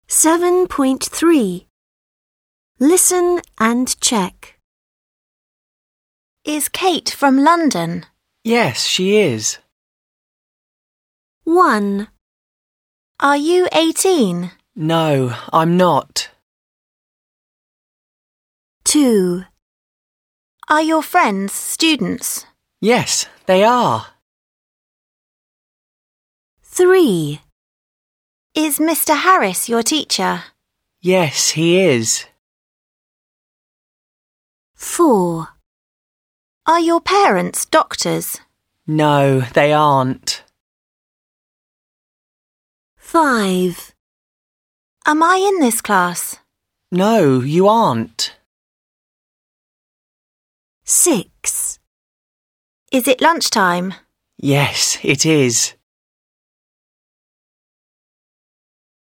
7.3. Listen and check. Is Kate from London? Yes, she is. 1, Are you 18? No, I'm not. 2, Are your friends students? Yes, they are. 3, Is Mr. Harris your teacher? Yes, he is. 4, Are your parents doctors? No, they aren't. 5, Am I in this class? No, you aren't. 6. Is it lunchtime? Yes, it is.